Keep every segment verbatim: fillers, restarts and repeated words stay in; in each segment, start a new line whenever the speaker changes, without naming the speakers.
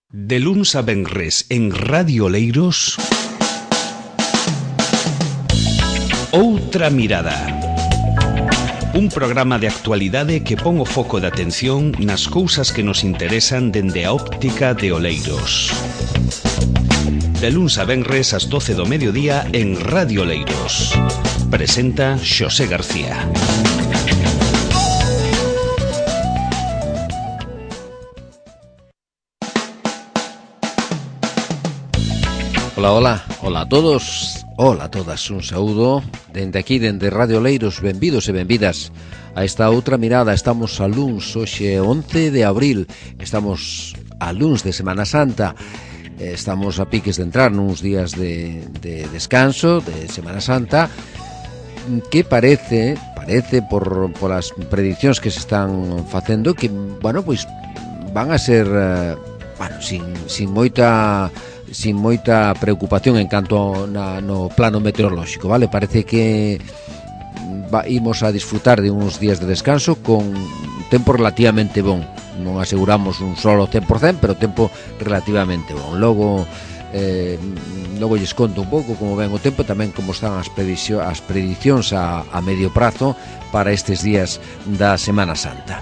De luns a venres en Radio Oleiros, Outra Mirada. Un programa de actualidade que pon o foco de atención nas cousas que nos interesan dende a óptica de Oleiros. De luns a venres ás doce do mediodía en Radio Oleiros. Presenta Xosé García.
Ola, ola, ola a todos, ola a todas, un saúdo dende aquí, dende Radio Oleiros, benvidos e benvidas a esta outra mirada. Estamos a luns, hoxe once de abril, estamos a luns de Semana Santa, estamos a piques de entrar nuns días de, de descanso, de Semana Santa, que parece, parece por, por as prediccións que se están facendo, que, bueno, pois van a ser, bueno, sin, sin moita... sin moita preocupación en canto na, no plano meteorolóxico, vale? Parece que va, imos a disfrutar de uns días de descanso con tempo relativamente bon. Non aseguramos un solo cen por cento, pero tempo relativamente bon. Logo eh, logo lles conto un pouco como ven o tempo, tamén como están as, prediccións, as prediccións a, a medio prazo para estes días da Semana Santa.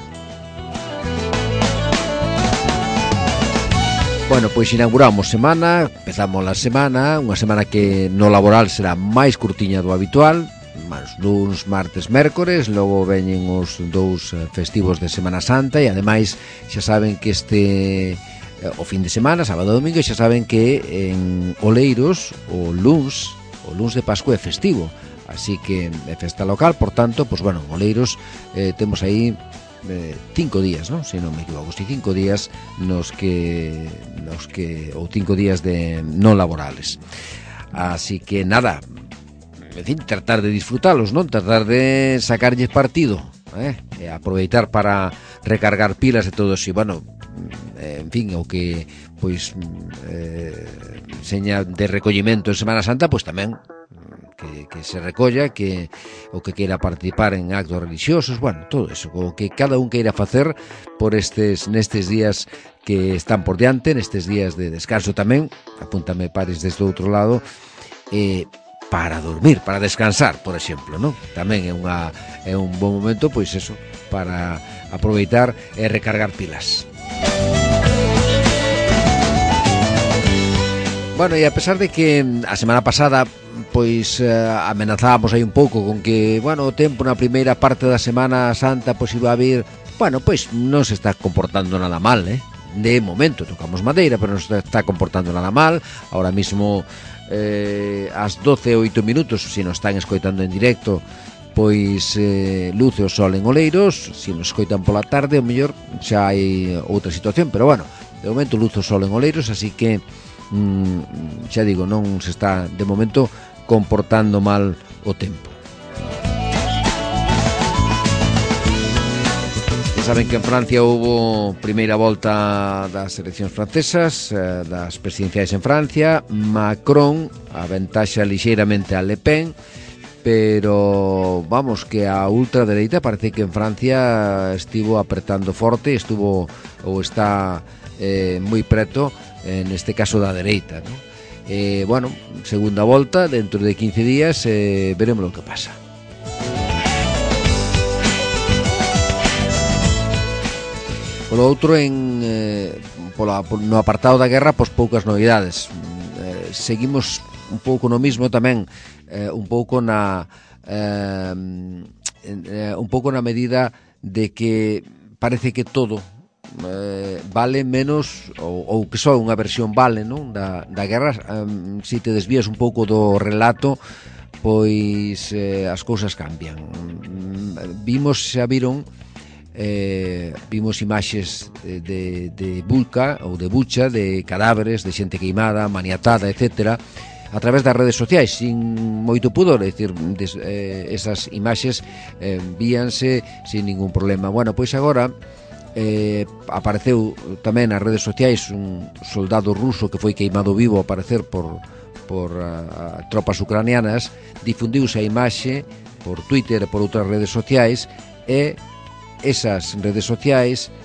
Bueno, pois inauguramos semana, empezamos a semana, unha semana que no laboral será máis curtiña do habitual, máis luns, martes, mércores, logo veñen os dous festivos de Semana Santa e ademais xa saben que este o fin de semana, sábado e domingo, xa saben que en Oleiros o luns, o luns de Pascua é festivo, así que é festa local, por tanto, pois bueno, en Oleiros eh, temos aí Eh, cinco días, ¿no? Si non me equivoco, si cinco días nos que nos que ou cinco días de non laborales. Así que nada, en fin, tratar de disfrutalos, non? Tratar de sacarlles partido, eh? E aproveitar para recargar pilas e todo eso. E bueno, eh, en fin, o que pois eh, seña de recollimento en Semana Santa, pois tamén Que, que se recolla, que o que queira participar en actos religiosos, bueno, todo eso, o que cada un queira facer por estes nestes días que están por diante, nestes días de descanso tamén, apúntame pares desde outro lado, eh, para dormir, para descansar, por exemplo, non? Tamén é unha é un bon momento, pois eso, para aproveitar e recargar pilas. Bueno, e a pesar de que a semana pasada pois eh, amenazábamos aí un pouco con que, bueno, o tempo na primeira parte da Semana Santa pois iba a vir, bueno, pois non se está comportando nada mal, eh? De momento, tocamos madeira, pero non se está comportando nada mal. Ahora mismo eh, ás doce e oito minutos, se nos están escoitando en directo, pois eh, luce o sol en Oleiros. Se nos escoitan pola tarde, o mellor xa hai outra situación, pero bueno, de momento luce o sol en Oleiros, así que mm, xa digo, non se está de momento comportando mal o tempo. Ya saben que en Francia houbo primeira volta das eleccións francesas, eh, das presidenciais en Francia. Macron aventaxa lixeiramente a Le Pen, pero vamos, que a ultradereita parece que en Francia estivo apretando forte, estuvo ou está eh, moi preto, en este caso da dereita, ¿no? Eh, bueno, segunda volta, dentro de quince días eh, veremos lo que pasa. Por outro, en, eh, pola, no apartado da guerra, pois poucas novidades. Eh, seguimos un pouco no mismo tamén, eh, un pouco na eh, eh, un pouco na medida de que parece que todo Eh, vale menos ou, ou que só unha versión vale, non? Da, da guerra. Um, se te desvías un pouco do relato, pois eh, as cousas cambian. Um, vimos, xa viron eh, vimos imaxes de, de, de Bucha ou de Bucha, de cadáveres, de xente queimada, maniatada, etcétera, a través das redes sociais, sin moito pudor, é dicir, des, eh, esas imaxes eh, víanse sin ningún problema. Bueno, pois agora Eh, apareceu tamén nas redes sociais un soldado ruso que foi queimado vivo, a parecer por, por a, a tropas ucranianas. Difundiuse a imaxe por Twitter e por outras redes sociais, e esas redes sociais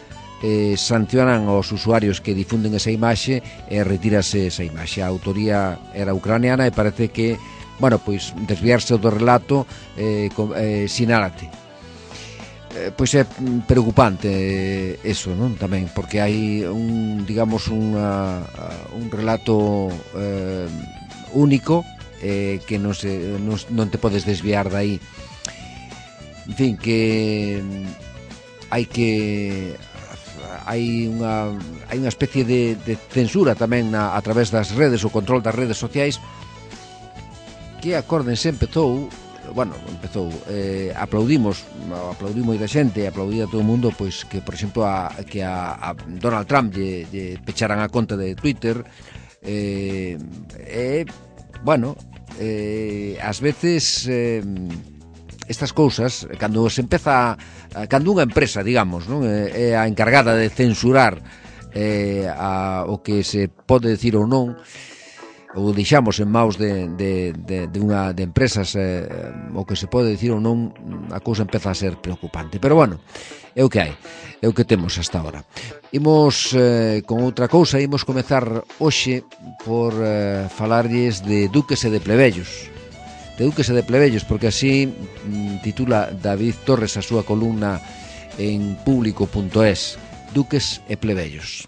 eh, sancionan aos usuarios que difunden esa imaxe e retírase esa imaxe. A autoría era ucraniana e parece que, bueno, pois desviarse do relato eh, con, eh, sinálate. Eh, pois é preocupante eh, eso, non? Tamén, porque hai un, digamos, unha, un relato eh, único eh, que non, se, non, non te podes desviar dai. En fin, que hai que hai unha hai unha especie de, de censura tamén na, a través das redes, o control das redes sociais, que acórdense, empezou, bueno, empezou eh, aplaudimos, aplaudimos da xente, aplaudía todo o mundo, pois que, por exemplo, a, que a, a Donald Trump lle, lle pecharan a conta de Twitter, eh, eh, bueno, eh, ás veces eh, estas cousas, cando se empeza, cando unha empresa, digamos, non, é a encargada de censurar eh, a, o que se pode decir ou non, ou deixamos en maus de, de, de, de unha de empresas eh, o que se pode decir ou non, a cousa empeza a ser preocupante. Pero bueno, é o que hai, é o que temos hasta ahora. Imos eh, con outra cousa, imos comezar hoxe por eh, falarlles de duques e de plebellos. De duques e de plebellos, porque así mm, titula David Torres a súa columna en público punto es, Duques e plebellos.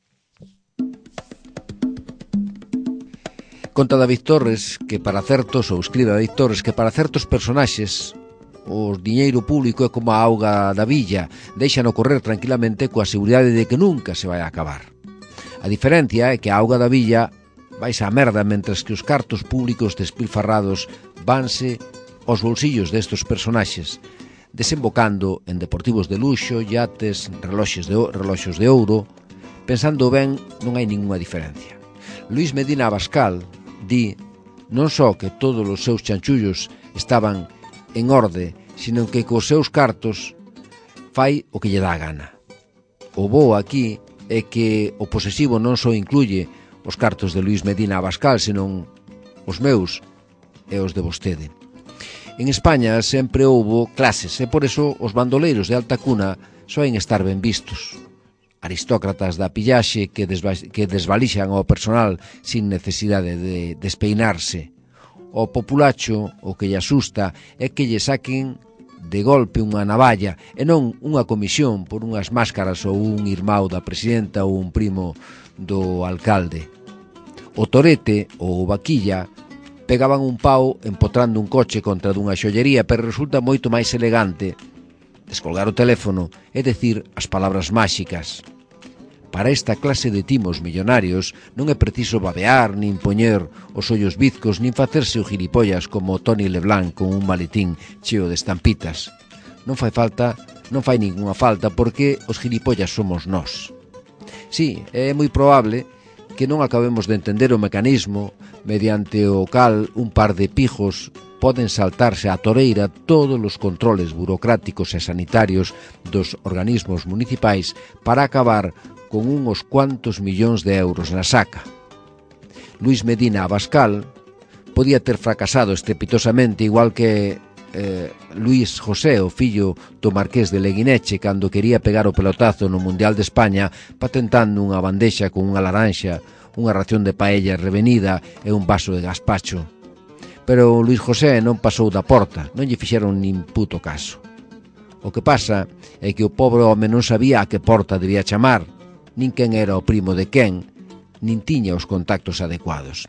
Conta David Torres que para certos, ou escribe David Torres, que para certos personaxes o diñeiro público é como a auga da villa, deixano correr tranquilamente coa seguridade de que nunca se vai a acabar. A diferencia é que a auga da villa vais á merda, mentres que os cartos públicos despilfarrados vanse aos bolsillos destes personaxes, desembocando en deportivos de luxo, yates, reloxos de, reloxos de ouro. Pensando ben, non hai ningunha diferencia. Luís Medina Abascal di non só que todos os seus chanchullos estaban en orde, sino que cos seus cartos fai o que lle dá a gana. O bo aquí é que o posesivo non só incluye os cartos de Luís Medina Abascal, senón os meus e os de vostede. En España sempre houbo clases e por eso os bandoleiros de alta cuna soen estar ben vistos. Aristócratas da pillaxe que, desva que desvalixan ao personal sin necesidade de despeinarse. O populacho o que lle asusta é que lle saquen de golpe unha navalla e non unha comisión por unhas máscaras ou un irmão da presidenta ou un primo do alcalde. O torete ou o vaquilla pegaban un pau empotrando un coche contra dunha xollería, pero resulta moito máis elegante descolgar o teléfono e decir as palabras máxicas. Para esta clase de timos millonarios non é preciso babear, nin poñer os ollos bizcos, nin facerse o gilipollas como Tony Leblanc con un maletín cheo de estampitas. Non fai falta, non fai ninguna falta, porque os gilipollas somos nós. Sí, é moi probable que non acabemos de entender o mecanismo mediante o cal un par de pijos poden saltarse á toreira todos os controles burocráticos e sanitarios dos organismos municipais para acabar con uns cuantos millóns de euros na saca. Luís Medina Abascal podía ter fracasado estrepitosamente, igual que eh, Luís José, o fillo do marqués de Leguineche, cando quería pegar o pelotazo no Mundial de España patentando unha bandexa con unha laranxa, unha ración de paella revenida e un vaso de gazpacho. Pero Luís José non pasou da porta, non lle fixeron nin puto caso. O que pasa é que o pobre home non sabía a que porta debía chamar, nin quen era o primo de quen, nin tiña os contactos adecuados.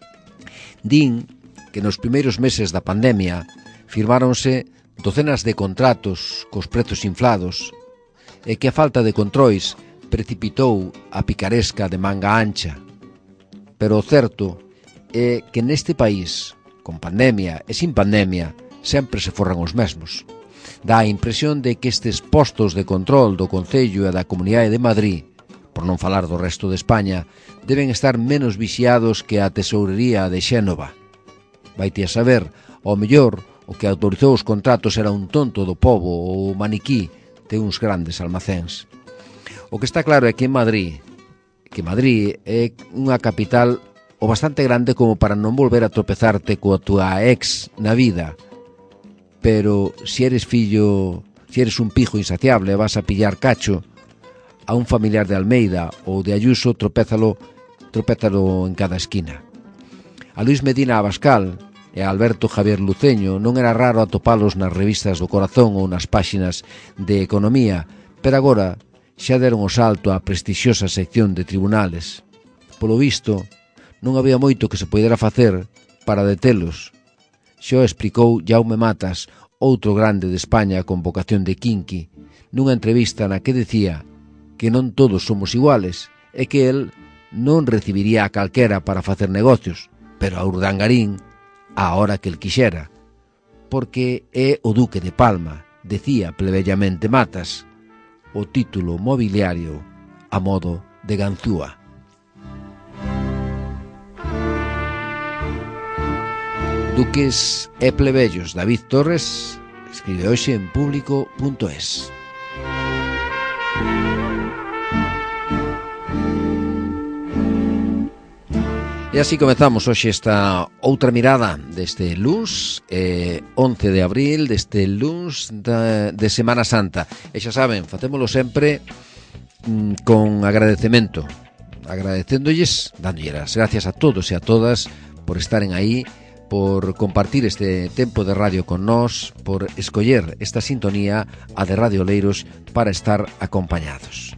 Din que nos primeiros meses da pandemia firmáronse docenas de contratos cos prezos inflados e que a falta de controis precipitou a picaresca de manga ancha. Pero o certo é que neste país, con pandemia e sin pandemia, sempre se forran os mesmos. Dá a impresión de que estes postos de control do Concello e da Comunidade de Madrid, por non falar do resto de España, deben estar menos vixiados que a tesourería de Xénova. Vaite a saber, ao mellor, o que autorizou os contratos era un tonto do pobo ou maniquí de uns grandes almacéns. O que está claro é que en Madrid, que Madrid é unha capital o bastante grande como para non volver a tropezarte coa tua ex na vida. Pero se eres fillo, se eres un pijo insaciable e vas a pillar cacho, a un familiar de Almeida ou de Ayuso, tropézalo, tropézalo en cada esquina. A Luis Medina Abascal e a Alberto Javier Luceño non era raro atopalos nas revistas do Corazón ou nas páxinas de Economía, pero agora xa deron o salto á prestixiosa sección de tribunales. Polo visto, non había moito que se poidera facer para detelos. Xa o explicou Jaume Matas, outro grande de España con vocación de quinqui, nunha entrevista na que decía que non todos somos iguales e que el non recibiría a calquera para facer negocios, pero a Urdangarín a hora que el quixera, porque é o Duque de Palma, decía plebeyamente Matas, o título mobiliario a modo de ganzúa. Duques e plebeyos, David Torres escribe hoxe en público punto es. E así comezamos hoxe esta outra mirada deste luns, eh, once de abril, deste luns da, de Semana Santa. E xa saben, facémolo sempre mm, con agradecemento, agradecéndolles, dándolles as gracias a todos e a todas por estaren aí, por compartir este tempo de radio con nós, por escoller esta sintonía, a de Radio Oleiros, para estar acompañados.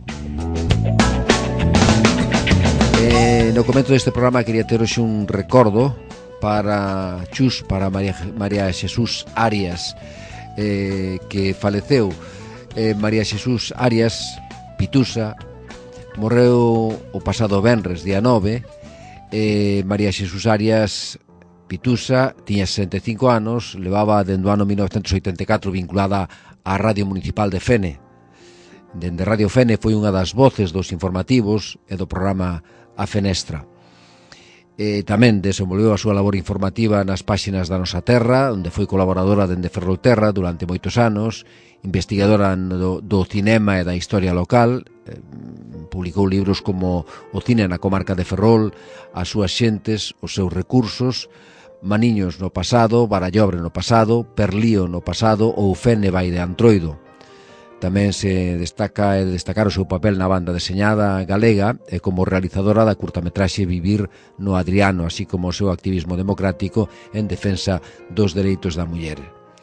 Eh, no comento deste programa quería ter hoxe un recordo para Chus, para María, María Xesús Arias, eh, que faleceu. eh, María Xesús Arias Pitusa morreu o pasado venres, día nove. eh, María Xesús Arias Pitusa tiña sesenta e cinco anos, levaba dende o ano mil novecentos oitenta e catro vinculada á Radio Municipal de Fene. Dende Radio Fene foi unha das voces dos informativos e do programa A Fenestra. E tamén desenvolveu a súa labor informativa nas páxinas da Nosa Terra, onde foi colaboradora dende Ferrolterra durante moitos anos, investigadora do, do cinema e da historia local. eh, publicou libros como O cine na comarca de Ferrol, As súas xentes, Os seus recursos, Maniños no pasado, Barallobre no pasado, Perlío no pasado ou Fene vai de Antroido. Tamén se destaca e destacar o seu papel na banda deseñada galega e como realizadora da curtametraxe Vivir no Adriano, así como o seu activismo democrático en defensa dos dereitos da muller.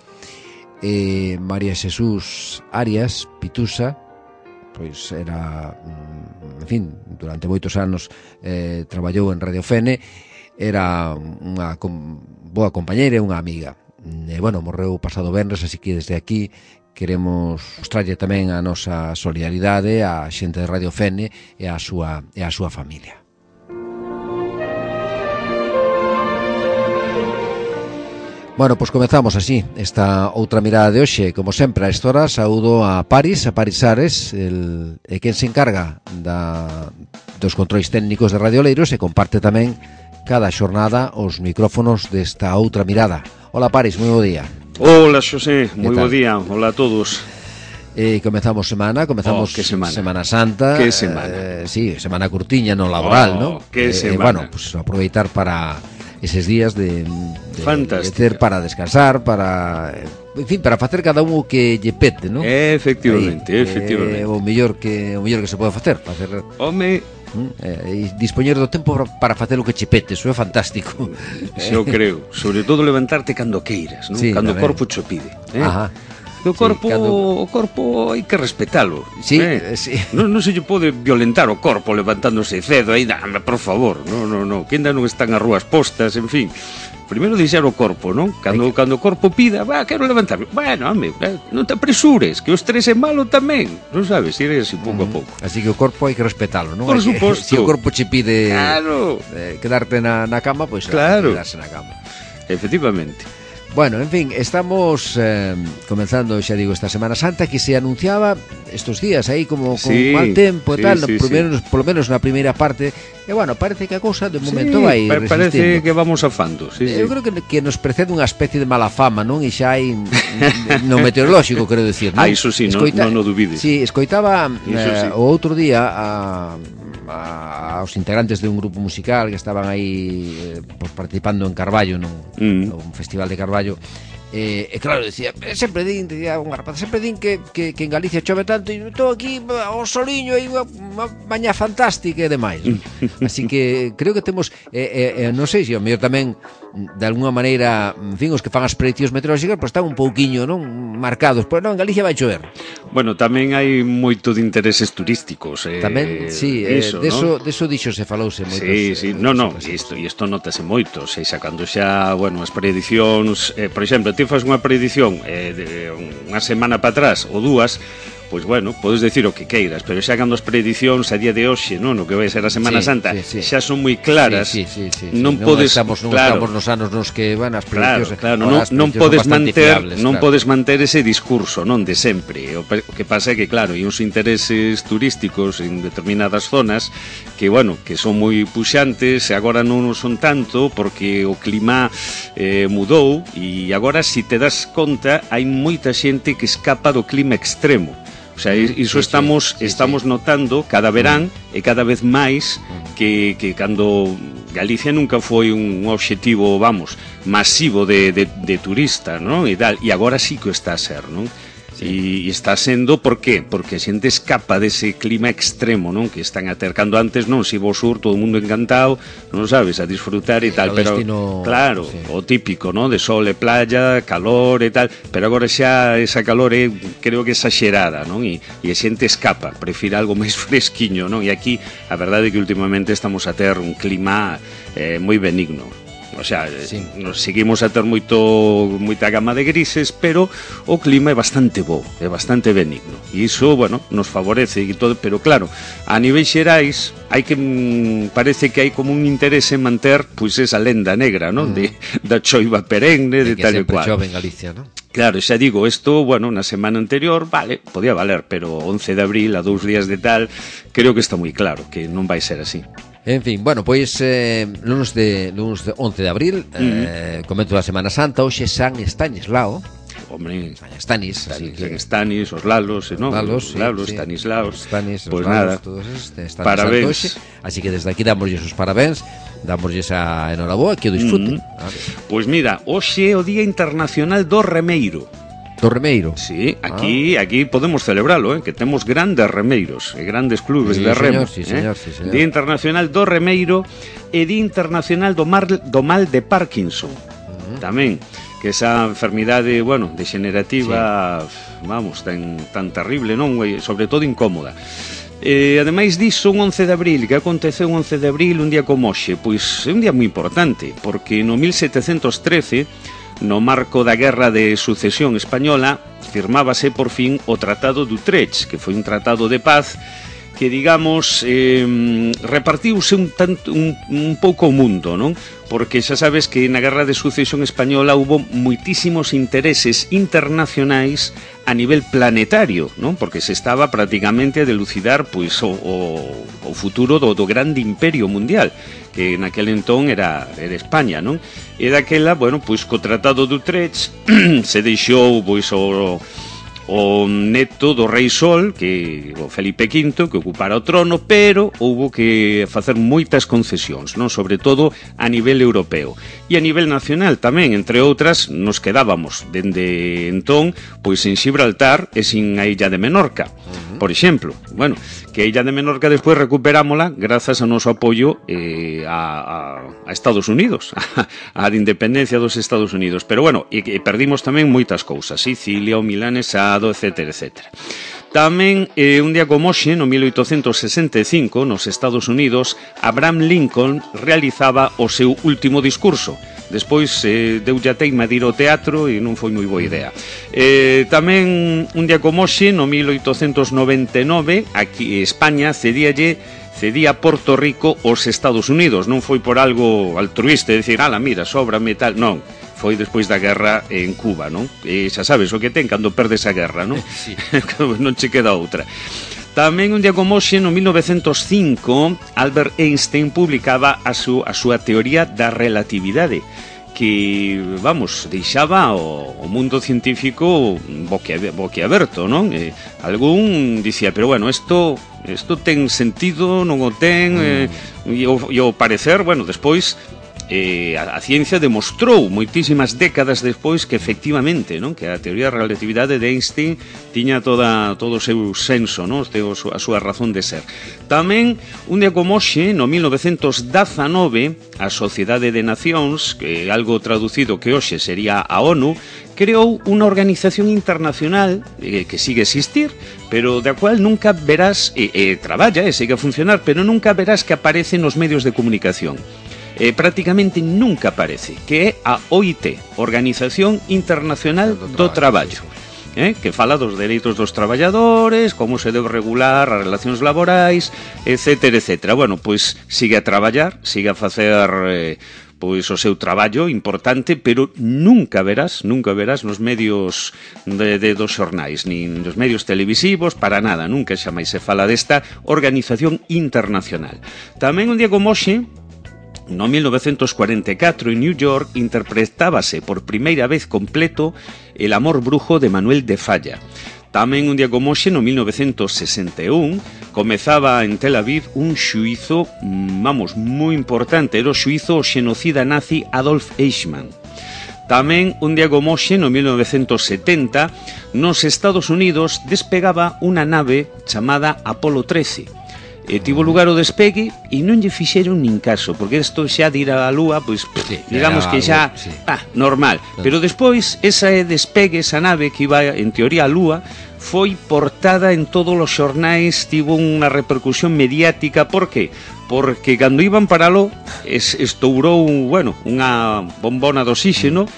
E María Xesús Arias Pitusa, pois era, en fin, durante moitos anos eh, traballou en Radio Fene, era unha com, boa compañeira e unha amiga. E, bueno, morreu o pasado venres, así que desde aquí queremos mostrarlle tamén a nosa solidaridade á xente de Radio Fene e á súa, e á súa familia. Bueno, pois comezamos así esta outra mirada de hoxe. Como sempre, a esta hora saúdo a Paris, a Paris Ares, el, e quen se encarga da, dos controis técnicos de Radio Oleiros e comparte tamén cada xornada os micrófonos desta outra mirada. Hola Paris, moi bo día.
Hola Xosé, moi bo día, hola a todos.
Eh, comezamos semana, comezamos
oh, semana.
Semana Santa.
Que semana.
Eh, sí, semana curtiña no laboral,
oh,
¿no?
Que
eh,
semana.
Bueno, pues aproveitar para eses días de, de, de ter para descansar, para, en fin, para facer cada un o que lle pete, ¿no?
Efectivamente,
Aí,
efectivamente.
Eh, o mellor que o mellor que se pode facer, facer.
Home,
Eh, dispoñer do tempo para facer o que che pete, eso é fantástico.
Xo creo, sobre todo levantarte cando queiras, ¿no?
Sí,
cando o
tamén.
corpo cho pide, eh?
Ajá.
O corpo,
sí, cando...
o corpo hai que respetalo.
Sí,
eh?
sí.
Non, non se lle pode violentar o corpo levantándose cedo aí, dame, por favor. No, no, no, que ainda non están as rúas postas, en fin. Primeiro deixar o corpo, non? Cando, que... cando o corpo pida, va, quero levantarme. Bueno, home, non te apresures, que o estrés é malo tamén. Non sabes, ir así pouco mm. a pouco.
Así que o corpo hai que respetalo, non?
Por suposto.
Se o corpo che pide
claro.
eh, quedarte na, na cama, pois pues,
claro.
quedarse na cama.
Efectivamente.
Bueno, en fin, estamos eh, comenzando, xa digo, esta Semana Santa que se anunciaba estos días aí como con
sí,
mal tempo e
sí,
tal,
sí,
no, por,
sí.
menos, por lo menos na primeira parte. E bueno, parece que a cousa de momento
sí,
vai
pa-
resistindo.
Parece que vamos afando, sí,
Eu
sí.
creo que, que nos precede unha especie de mala fama, non? E xa hai no meteorolóxico, quero decir, non?
Ah, iso sí, Escoita... non no dubides.
Sí, escoitaba eh,
sí.
o outro día a, a, aos integrantes de un grupo musical que estaban aí eh, pues, participando en Carballo, non?
Mm.
Un festival de Carballo. E, e claro, decía, sempre din, decía unha rapaz, sempre din que, que, que en Galicia chove tanto e estou aquí ao soliño e unha, unha mañá fantástica e demais, ¿no? Así que creo que temos eh, eh, non sei se o mellor tamén de alguna maneira, en fin, os que fan as prediccións meteorolóxicas pois están un pouquiño, non, marcados, pois non, en Galicia vai chover.
Bueno, tamén hai moito de intereses turísticos, eh,
tamén, sí, eh,
iso,
deso,
¿no?
deso dixo se falouse moitos.
Sí, sí,
eh,
no, no, isto, e isto notase moito, sei, sacando xa, bueno, as predicións, eh, por exemplo, ti fas unha predición eh, de unha semana para atrás ou dúas, pois bueno, podes decir o que queiras, pero xa cando as predicións a día de hoxe, non, o que vai ser a Semana
sí,
Santa,
sí, sí.
xa son moi claras,
sí, sí, sí, sí,
non,
non
podes,
estamos, non
claro,
estamos nos anos nos que van as
claro,
prediccións,
claro, non, non podes manter, fiables, non claro. podes manter ese discurso, non, de sempre. O, o que pasa é que claro, hai uns intereses turísticos en determinadas zonas que, bueno, que son moi puxantes, e agora non son tanto porque o clima eh, mudou, e agora si te das conta hai moita xente que escapa do clima extremo. O sea, iso sí, estamos sí, sí, estamos sí. notando cada verán mm. e cada vez máis que, que cando Galicia nunca foi un obxectivo, vamos, masivo de, de, de turista, non? E, tal, e agora sí que o está a ser, non? Sí. E está sendo, por qué? Porque a xente escapa dese clima extremo, non? Que están atercando antes, non? Si vos sur, todo o mundo encantado, non sabes, a disfrutar e tal, pero destino... claro, sí. O típico, non? De sol e playa, calor e tal, pero agora xa esa calor é, creo que exagerada, non? E, e a xente escapa, prefire algo máis fresquiño, non? E aquí, a verdade é que últimamente estamos a ter un clima eh, moi benigno. O sea, sí. Nos seguimos a ter moito moita gama de grises, pero o clima é bastante bo, é bastante benigno. E iso, bueno, nos favorece e todo, pero claro, a nivel xerais hai que parece que hai como un interese en manter pois esa lenda negra, ¿no? Mm. De da choiva perenne, de, de tal e cual.
Que sempre chove en Galicia, ¿no?
Claro, xa digo, isto, bueno, na semana anterior, vale, podía valer, pero once de abril, a dous días de tal, creo que está moi claro que non vai ser así.
En fin, bueno, pois eh, lunes de lunes de once de abril, eh, uh-huh. comento da Semana Santa, hoxe San Estanislao.
Hombre,
San Estanis, así que
Estanis, os Lalos, ¿no?
Lalos,
os Lalos,
sí,
Stanislaos.
Stanis,
pues
Lalos,
nada.
Todos esos,
parabéns.
Así que desde aquí damoslle os parabéns, damoslle esa enhoraboa, que o disfruten.
Uh-huh. Pois pues mira, hoxe é o Día Internacional do Remeiro.
Do remeiro.
Sí, aquí ah. aquí podemos celebralo, eh, que temos grandes remeiros e grandes clubes
sí,
de remo.
Señor, sí, señor,
eh?
sí, señor.
Día Internacional do Remeiro e Día Internacional do, mar, do Mal de Parkinson. Uh-huh. Tamén, que esa enfermidade, bueno, degenerativa, sí. vamos, tan, tan terrible, non? E sobre todo incómoda. E ademais diso, un once de abril, que aconteceu un once de abril, un día como hoxe, pois é un día moi importante, porque no mil setecentos trece, no marco da Guerra de Sucesión Española, firmábase por fin o Tratado de Utrecht, que foi un tratado de paz que, digamos, eh, repartiuse un, tanto, un, un pouco o mundo, non? Porque xa sabes que na Guerra de Sucesión Española hubo moitísimos intereses internacionais a nivel planetario, non? Porque se estaba prácticamente a delucidar pois, o, o, o futuro do, do grande imperio mundial, que naquele entón era, era España, non? E daquela, bueno, pois co Tratado de Utrecht se deixou pois o o neto do rei Sol, que o Felipe quinto, que ocupara o trono, pero houbo que facer moitas concesións, non? Sobre todo a nivel europeo. E a nivel nacional tamén, entre outras, nos quedábamos dende entón, pois en Gibraltar e sin a illa de Menorca, uh-huh. por exemplo. Bueno, que a illa de Menorca despois recuperámola grazas ao noso apoio eh, a, a, a Estados Unidos, a, a independencia dos Estados Unidos. Pero bueno, e, e perdimos tamén moitas cousas, Sicilia, o Milanesado, etcétera, etcétera. Tamén, eh, un día como hoxe, no mil oitocentos sesenta e cinco, nos Estados Unidos, Abraham Lincoln realizaba o seu último discurso. Despois eh, deulle a teima de ir ao teatro e non foi moi boa idea. Eh, tamén, un día como hoxe, no mil oitocentos noventa e nove, aquí España cedíalle cedía Porto Rico aos Estados Unidos. Non foi por algo altruista, de decir, ala, mira, sóbrame tal, non. Foi despois da guerra en Cuba, non? E xa sabes o que ten cando perdes a guerra, non?
Sí.
Non che queda outra. Tamén un día como hoxe, no mil novecentos cinco, Albert Einstein publicaba a, su, a súa teoría da relatividade, que, vamos, deixaba o, o mundo científico boquiaberto, non? E algún dicía, pero bueno, isto isto ten sentido, non o ten, mm. eh, e, o, e o parecer, bueno, despois eh, a, a ciencia demostrou moitísimas décadas despois que efectivamente, non, que a teoría da relatividade de Einstein tiña toda todo o seu senso, non, a súa razón de ser. Tamén un día como hoxe, no mil novecentos dezanove, a Sociedade de Nacións, que é algo traducido que hoxe sería a ONU, creou unha organización internacional eh, que sigue a existir, pero da cual nunca verás, e eh, eh, traballa e eh, sigue a funcionar, pero nunca verás que aparece nos medios de comunicación. Eh, prácticamente nunca aparece, que é a O I T, Organización Internacional do Traballo, eh, que fala dos dereitos dos traballadores, como se debe regular as relacións laborais, etcétera, etcétera. Bueno, pois sigue a traballar, sigue a facer eh, pois o seu traballo importante, pero nunca verás, nunca verás nos medios de, de dos xornais, nin nos medios televisivos, para nada, nunca xa máis se fala desta Organización Internacional. Tamén un día como hoxe, no mil novecentos cuarenta e catro, en New York, interpretábase por primeira vez completo El amor brujo de Manuel de Falla. Tamén un día como hoxe, no mil novecentos sesenta e un, comezaba en Tel Aviv un xuízo, vamos, moi importante, era o xuízo ao xenocida nazi Adolf Eichmann. Tamén un día como hoxe, no mil novecentos setenta, nos Estados Unidos despegaba unha nave chamada Apolo trece. E tivo lugar o despegue e non lle fixeron nin caso, porque isto xa de ir á Lúa, pois, sí, digamos que xa, sí, ah, normal. Pero despois, esa despegue, esa nave que iba en teoría á Lúa, foi portada en todos os xornais, tivo unha repercusión mediática. Por que? Porque cando iban para lo, es, estourou, bueno, unha bombona de oxígeno,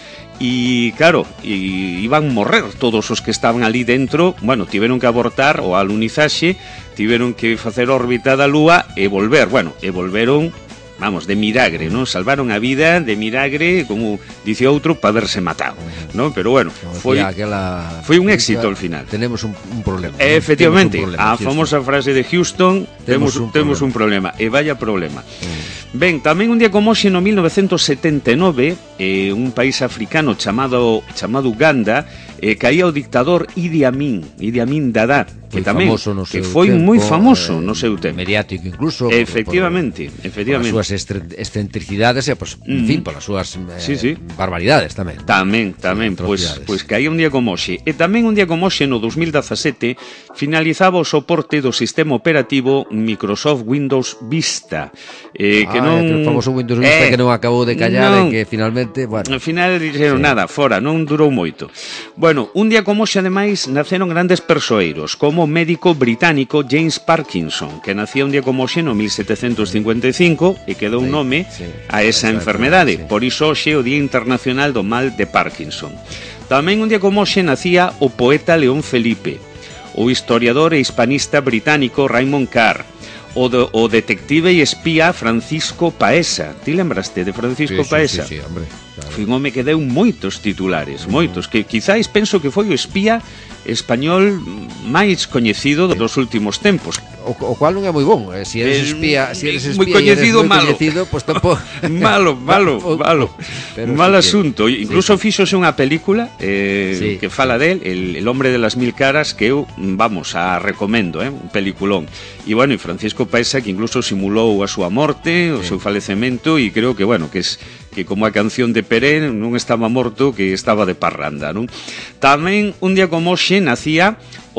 e claro, e iban morrer todos os que estaban ali dentro. Bueno, tiveron que abortar o alunizaxe, tiveron que facer órbita da Lúa e volver, bueno, e volveron, vamos, de milagre, non? Salvaron a vida de milagre, como dice outro, para haberse matado, non? Pero bueno, foi
aquela...
foi un éxito ao final.
Tenemos un, un problema.
¿no? Efectivamente,
un problema,
a famosa frase de Houston, temos, temos, un, temos problema. un problema, e vaya problema. Mm. Ben, tamén un día como hoxe, no mil novecentos setenta e nove, eh, un país africano chamado chamado Uganda, eh, caía o dictador Idi Amin, Idi Amin Dada, que foi tamén no que foi tempo, moi famoso eh, no seu tempo,
mediático incluso,
efectivamente, por, por, efectivamente,
por as súas excentricidades e, pues, en mm. fin, por as súas eh,
sí, sí.
barbaridades tamén.
Tamén, tamén, pois pues, pues caía un día como hoxe. E tamén un día como hoxe, no dos mil dezasete, finalizaba o soporte do sistema operativo Microsoft Windows Vista, eh, que
ah,
non...
que o famoso Windows Vista
eh,
que non acabou de callar
non,
e que finalmente, bueno...
Al final dixeron
sí.
nada, fora, non durou moito. Bueno, un día como hoxe, ademais, naceron grandes persoeiros, como o médico británico James Parkinson, que nacía un día como hoxe no mil setecentos cincuenta e cinco e que deu un nome sí, sí, a esa enfermedade. Sí. Por iso hoxe o Día Internacional do Mal de Parkinson. Tamén un día como hoxe nacía o poeta León Felipe, o historiador e hispanista británico Raymond Carr, o, de, o detective e espía Francisco Paesa. Ti lembraste de Francisco
sí,
Paesa?
Sí, sí, sí, hombre. Claro.
Foi un home que deu moitos titulares, moitos, que quizáis penso que foi o espía español máis coñecido dos últimos tempos.
O, o cual non é moi bon, eh? Si eres espía, si eres espía
moi coñecido,
eres moi
malo.
Coñecido, pues tampouco...
malo, malo, malo.
Pero
mal
sí
asunto.
Que...
Incluso
sí, sí.
fíxose unha película eh, sí, que fala sí. del, el, el hombre de las mil caras, que eu, vamos, a recomendo, eh, un peliculón. E bueno, e Francisco Paesa, que incluso simulou a súa morte, o sí. seu falecemento, e creo que, bueno, que es que como a canción de Peré non estaba morto, que estaba de parranda, non? Tamén un día como hoxe nacía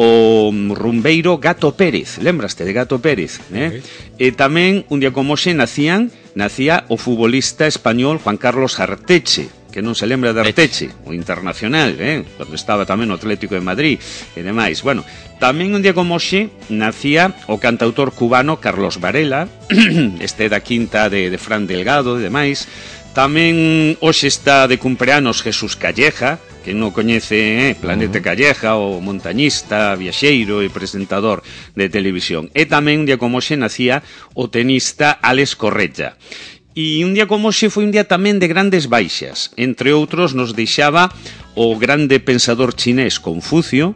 o rumbeiro Gato Pérez, lembraste de Gato Pérez, eh? Okay. E tamén un día como hoxe nacían nacía o futbolista español Juan Carlos Arteche, que non se lembra de Arteche, o internacional, eh? Cando estaba tamén no Atlético de Madrid e demais. Bueno, tamén un día como hoxe nacía o cantautor cubano Carlos Varela, este da quinta de, de Fran Delgado e demais. Tamén hoxe está de cumpleanos Jesús Calleja, que non coñece, eh, Planeta uh-huh. Calleja, o montañista, viaxeiro e presentador de televisión. E tamén un día como hoxe nacía o tenista Alex Correia. E un día como hoxe foi un día tamén de grandes baixas. Entre outros nos deixaba o grande pensador chinés Confucio,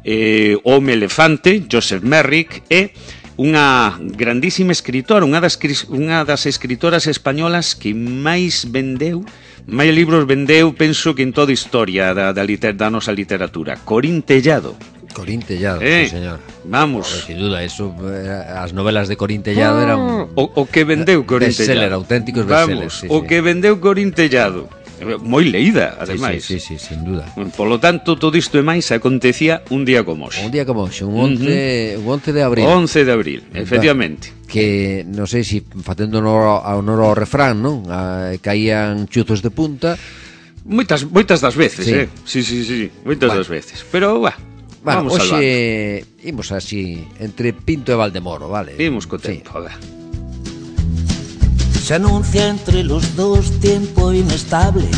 eh, o home elefante Joseph Merrick e unha grandísima escritora, unha das, unha das escritoras españolas que máis vendeu, máis libros vendeu, penso que en toda a historia da, da, liter, da nosa literatura, Corín Tellado.
Corín Tellado,
eh,
sí, señor.
Vamos.
Pero, sin duda, eso, eh, as novelas de Corín Tellado eran
o, o que vendeu Corín
bestseller,
Tellado.
auténticos
Vamos,
bestsellers, sí,
o
sí.
que vendeu Corín Tellado. Moi leída, ademais.
Sí, sí, sí, sí, sin duda.
Polo tanto, todo isto e máis acontecía un día como hoxe.
Un día como hoxe, un once, uh -huh. un once de abril.
once de abril, efectivamente.
Que, non sei se facendo honor ao, honor ao refrán, non? A, caían chuzos de punta.
Moitas, moitas das veces,
sí.
eh? Sí, sí, sí, moitas bueno. das veces. Pero, va,
bueno,
vamos
salvando.
Hoxe,
imos así, entre Pinto e Valdemoro, vale?
Imos co tempo, sí. Va.
Se anuncia entre los dos tiempo inestable.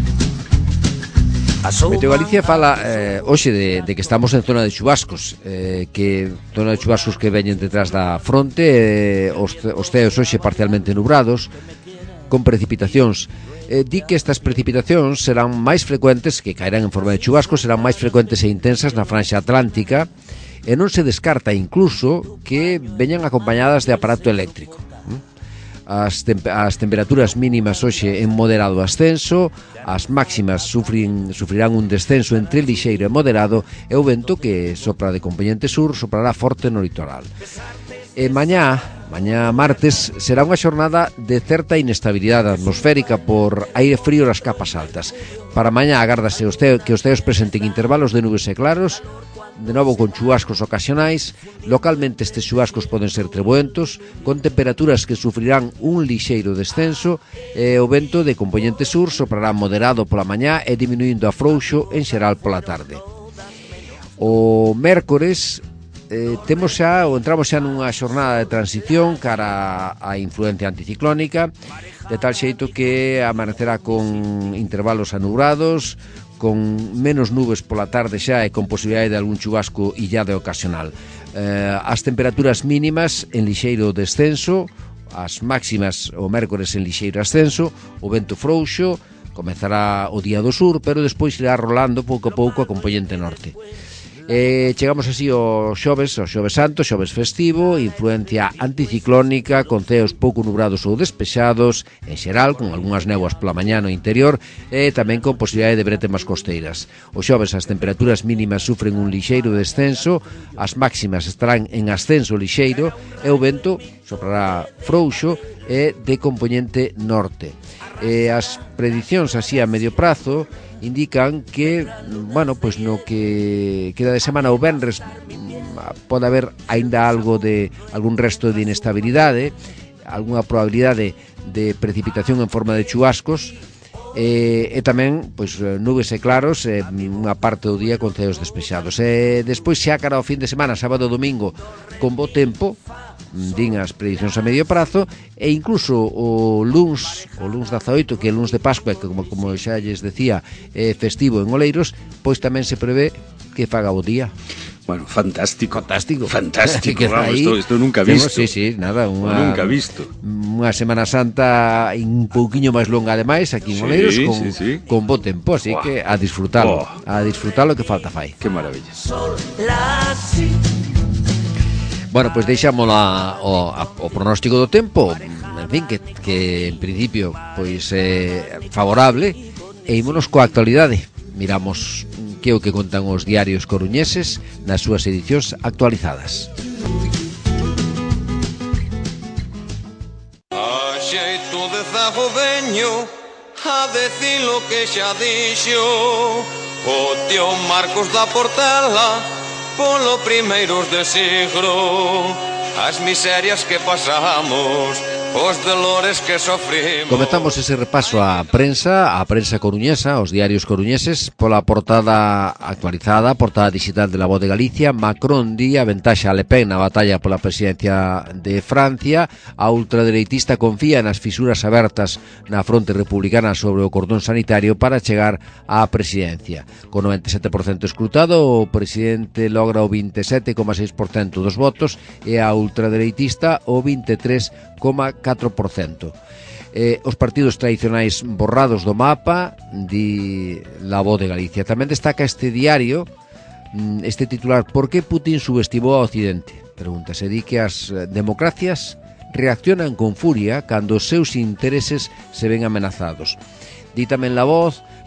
Meteo Galicia fala eh, hoxe de, de que estamos en zona de chubascos, eh, que zona de chubascos que veñen detrás da fronte, eh, os, os ceos hoxe parcialmente nubrados, con precipitacións. Eh, di que estas precipitacións serán máis frecuentes, que caerán en forma de chubascos, serán máis frecuentes e intensas na franxa atlántica, e non se descarta incluso que veñan acompañadas de aparato eléctrico. As, tem as temperaturas mínimas hoxe en moderado ascenso, as máximas sufrin, sufrirán un descenso entre lixeiro e moderado, e o vento que sopra de componente sur soprará forte no litoral. E mañá, mañá martes, será unha xornada de certa inestabilidade atmosférica por aire frío nas capas altas. Para mañá agárdase os teo, que os teos presenten intervalos de nubes e claros, de novo con chubascos ocasionais. Localmente estes chubascos poden ser treboentos, con temperaturas que sufrirán un lixeiro descenso, e o vento de componente sur soprará moderado pola mañá e diminuindo a frouxo en xeral pola tarde. O mércores eh, temos xa, ou entramos xa nunha xornada de transición cara á influencia anticiclónica, de tal xeito que amanecerá con intervalos anubrados, con menos nubes pola tarde xa e con posibilidade de algún chubasco illado ocasional. Eh, as temperaturas mínimas en lixeiro descenso, as máximas o mércores en lixeiro ascenso, o vento frouxo, comezará o día do sur, pero despois irá rolando pouco a pouco a componente norte. Eh, chegamos así ao xoves, ao xoves santo, xoves festivo, influencia anticiclónica, con ceos pouco nubrados ou despexados, en xeral, con algunhas néboas pola mañá no interior, e tamén con posibilidade de brétemas costeiras. O xoves as temperaturas mínimas sufren un lixeiro descenso, as máximas estarán en ascenso lixeiro, e o vento soprará frouxo e de componente norte. E as predicións así a medio prazo indican que, bueno, pois no que queda de semana o venres pode haber aínda algo de algún resto de inestabilidade, algunha probabilidade de precipitación en forma de chubascos, e, e tamén pois nubes e claros, e unha parte do día con ceos despexados. E despois xa cara ao fin de semana, sábado e domingo, con bo tempo, din as predicións a medio prazo, e incluso o luns, o luns dezaoito, que é o luns de Pascua, que como, como xa lles decía, é festivo en Oleiros, pois tamén se prevé que faga o día.
Bueno, fantástico.
Fantástico.
Fantástico, vamos, isto, isto nunca visto.
Sí, sí, nada, unha,
nunca visto.
Unha Semana Santa un pouquiño máis longa ademais aquí en sí, Oleiros, con, sí, sí. con bo tempo, así wow. que a disfrutalo, wow. a disfrutalo que falta fai.
Que maravilla.
Bueno, pois pues deixámola o, o pronóstico do tempo, en fin, que, que en principio pois é eh, favorable, e ímonos coa actualidade. Miramos que é o que contan os diarios coruñeses nas súas edicións actualizadas.
A xeito de zago veño a decir lo que xa dixo o tío Marcos da Portela polo primeiros de siglo, as miserias que pasamos, os dolores que sofrimos.
Comezamos ese repaso á prensa, á prensa coruñesa, aos diarios coruñeses, pola portada actualizada, portada digital de La Voz de Galicia. Macron di aventaxa a Le Pen na batalla pola presidencia de Francia. A ultradereitista confía nas fisuras abertas na fronte republicana sobre o cordón sanitario para chegar á presidencia. Con noventa e sete por cento escrutado, o presidente logra o vinte e sete coma seis por cento dos votos e a ultradereitista o vinte e tres coma catro por cento. Eh, os partidos tradicionais borrados do mapa, di La Voz de Galicia. Tamén destaca este diario, este titular: ¿por que Putin subestimou a Occidente? Pregúntase, di que as democracias reaccionan con furia cando os seus intereses se ven amenazados. Di tamén La Voz: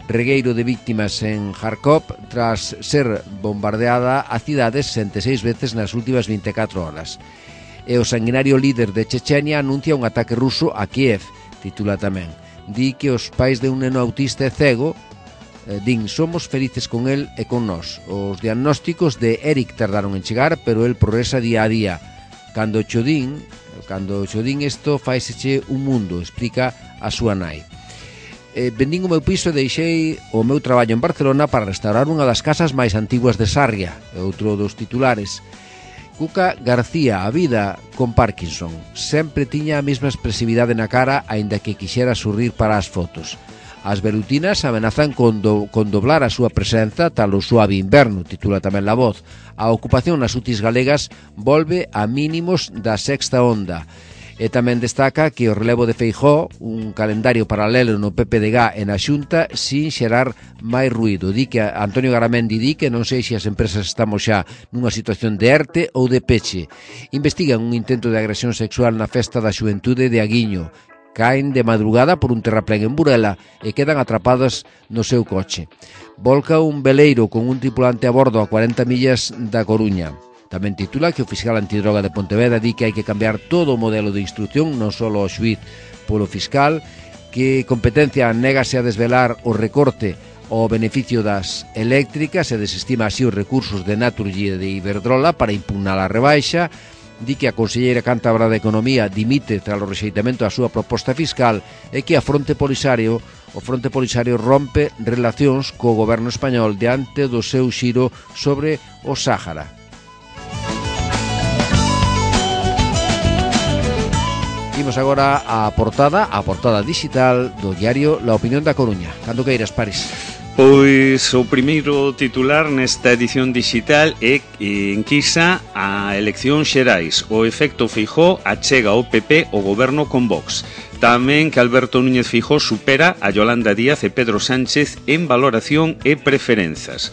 regueiro de víctimas en Kharkov tras ser bombardeada a cidade sesenta e seis veces nas últimas vinte e catro horas. E o sanguinario líder de Chechenia anuncia un ataque ruso a Kiev, titula tamén. Di que os pais de un neno autista e cego eh, din somos felices con el e con nós. Os diagnósticos de Eric tardaron en chegar, pero el progresa día a día. Cando chodín, cando chodín isto faiseche un mundo, explica a súa nai. Eh, vendín o meu piso e deixei o meu traballo en Barcelona para restaurar unha das casas máis antiguas de Sarria, outro dos titulares. Cuca García, a vida con Parkinson. Sempre tiña a mesma expresividade na cara, aínda que quixera sorrir para as fotos. As velutinas amenazan con, do, con doblar a súa presenza tal o suave inverno, titula tamén La Voz. A ocupación nas U T Is galegas volve a mínimos da sexta onda. E tamén destaca que o relevo de Feijóo, un calendario paralelo no P P D G e na Xunta, sin xerar máis ruído. Di que Antonio Garamendi di que non sei se as empresas estamos xa nunha situación de ERTE ou de peche. Investigan un intento de agresión sexual na festa da xuventude de Aguiño. Caen de madrugada por un terraplén en Burela e quedan atrapados no seu coche. Volca un veleiro con un tripulante a bordo a cuarenta millas da Coruña. Tamén titula que o fiscal antidroga de Pontevedra di que hai que cambiar todo o modelo de instrucción, non só o xuíz polo fiscal, que competencia négase a desvelar o recorte ao beneficio das eléctricas e desestima así os recursos de Naturgy e de Iberdrola para impugnar a rebaixa. Di que a conselleira cántabra de Economía dimite tras o rexeitamento da súa proposta fiscal e que a Fronte Polisario, o Fronte Polisario rompe relacións co goberno español diante do seu xiro sobre o Sáhara. Imos agora a portada, a portada digital do diario La Opinión da Coruña. Cando queiras, Paris.
Pois o primeiro titular nesta edición digital é enquisa a eleccións xerais. O efecto Feijóo achega ao P P o goberno con Vox. Tamén que Alberto Núñez Feijóo supera a Yolanda Díaz e Pedro Sánchez en valoración e preferenzas.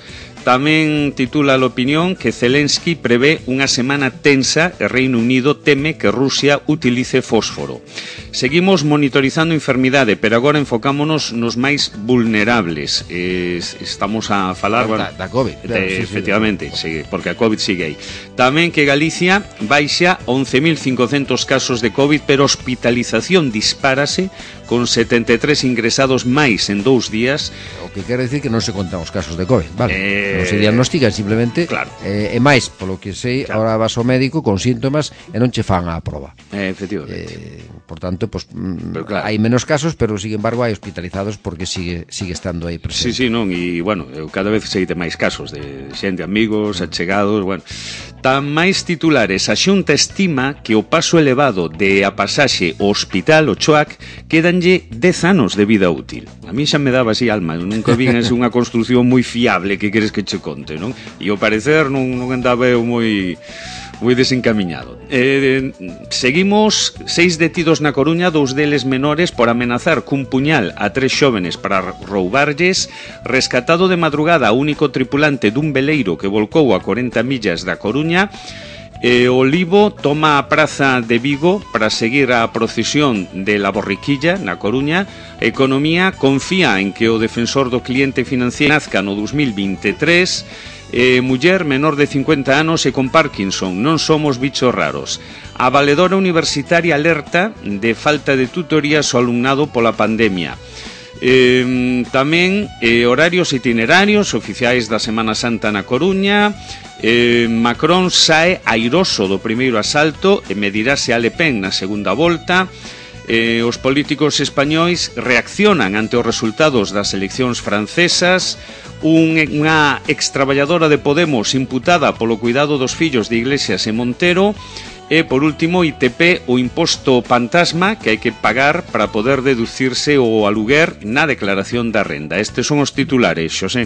Tamén titula a opinión que Zelensky prevé unha semana tensa e Reino Unido teme que Rusia utilice fósforo. Seguimos monitorizando a enfermidade, pero agora enfocámonos nos máis vulnerables. Eh, estamos a falar...
Da, da COVID. Claro,
de,
sí,
efectivamente,
sí.
sí, porque a COVID sigue aí. Tamén que Galicia baixa once mil cincocentos casos de COVID, pero hospitalización dispárase con setenta e tres ingresados máis en dous días.
O que quere decir que non se contan os casos de COVID, vale?
Eh...
Non se diagnostican, simplemente
claro.
eh, e máis, polo que sei, claro. Ahora vas ao médico con síntomas e non che fan a proba.
Eh, efectivamente.
Eh, por tanto, pues, mm,
claro.
hai menos casos, pero, sin embargo, hai hospitalizados porque sigue sigue estando aí presente.
Sí, sí, non, e, bueno, eu cada vez seguite máis casos de xente, amigos, achegados, bueno. Tan máis titulares, a Xunta estima que o paso elevado de a pasaxe ao hospital, o Choac, quedanlle dez anos de vida útil. A mí xa me daba así alma, eu nunca vi esa unha construción moi fiable que queres que che conte, non? E ao parecer non, non andaba eu moi... moi desencamiñado. Eh, seguimos, seis detidos na Coruña, dous deles menores por amenazar cun puñal a tres xóvenes para roubarlles, rescatado de madrugada o único tripulante dun veleiro que volcou a cuarenta millas da Coruña. E o Olivo toma a praza de Vigo para seguir a procesión de la Borriquilla na Coruña. Economía confía en que o defensor do cliente financiero nazca no dos mil vinte e tres. Eh, muller menor de cincuenta anos e con Parkinson, non somos bichos raros. A valedora universitaria alerta de falta de tutorías ao alumnado pola pandemia. Eh, tamén eh, horarios itinerarios oficiais da Semana Santa na Coruña. eh, Macron sae airoso do primeiro asalto e medirase a Le Pen na segunda volta. Eh, os políticos españois reaccionan ante os resultados das eleccións francesas. Un, unha extraballadora de Podemos imputada polo cuidado dos fillos de Iglesias e Montero. E, por último, I T P, o imposto fantasma que hai que pagar para poder deducirse o aluguer na declaración da renda. Estes son os titulares, Xosé.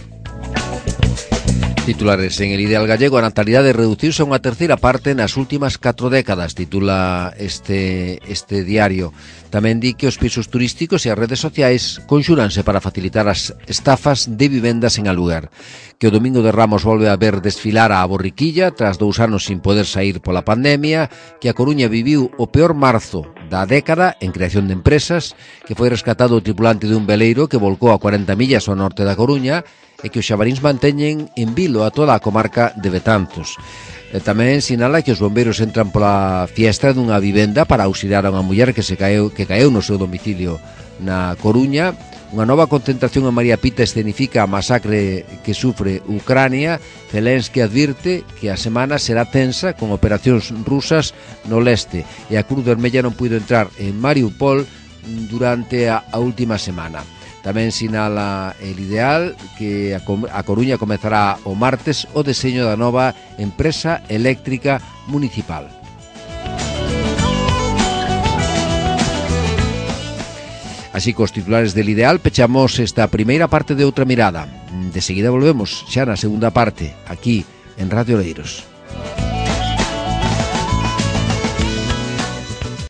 Titulares en el ideal gallego, a natalidade reduciuse a unha terceira parte nas últimas catro décadas, titula este, este diario. Tamén di que os pisos turísticos e as redes sociais conxúranse para facilitar as estafas de vivendas en aluguer. Que o domingo de Ramos volve a ver desfilar a Borriquilla tras dous anos sin poder sair pola pandemia. Que a Coruña viviu o peor marzo da década en creación de empresas, que foi rescatado o tripulante dun veleiro que volcou a cuarenta millas ao norte da Coruña e que os xabaríns manteñen en vilo a toda a comarca de Betanzos. E tamén sinala que os bombeiros entran pola fiestra dunha vivenda para auxiliar a unha muller que se caeu, que caeu no seu domicilio na Coruña. Unha nova concentración en María Pita escenifica a masacre que sufre Ucrania. Zelensky advirte que a semana será tensa con operacións rusas no leste e a Cruz Vermella non puido entrar en Mariupol durante a, a última semana. Tamén sinala el Ideal que a, a Coruña comezará o martes o deseño da nova empresa eléctrica municipal. Así que os titulares del Ideal pechamos esta primeira parte de Outra Mirada. De seguida volvemos xa na segunda parte, aquí en Radio Oleiros.